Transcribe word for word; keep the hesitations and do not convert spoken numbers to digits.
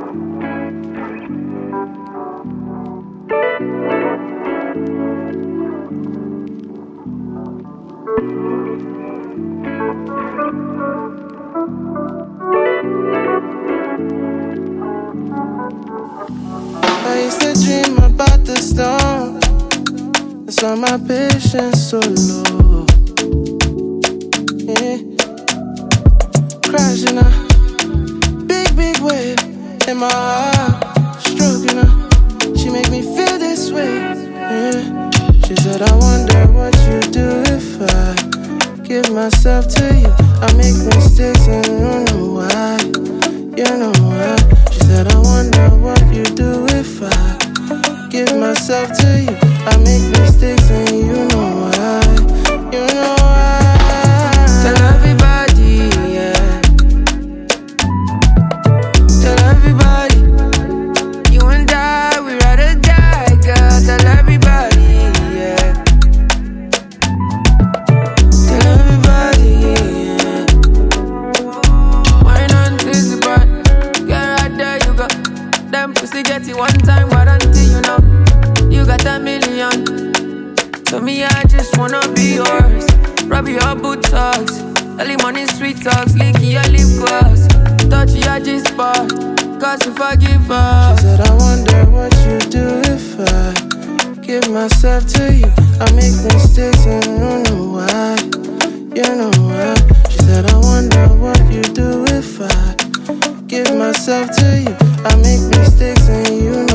I used to dream about the storm. That's why my patience so low. Yeah. Crashing a big, big wave in my heart, stroking her. She make me feel this way. Yeah. She said, I wonder what you do if I give myself to you. I make mistakes and you know why. You know why. She said, I wonder what you do if I give myself to you. I make mistakes and you know why. You know why. Tell everybody, yeah. Tell everybody, you and I, we ride or die, girl. Tell everybody, yeah. Tell everybody, yeah. Why not twist the part? Get right there, you go. Them pussy get it one time, but until you know, you got a million. So me, I just wanna be yours. Rub your boot socks, early morning sweet talks, licky your lip gloss, touch your G-spot, cause you forgive us. She said, I wonder what you do if I give myself to you. I make mistakes and you know why. You know why. She said, I wonder what you do if I give myself to you. I make mistakes and you know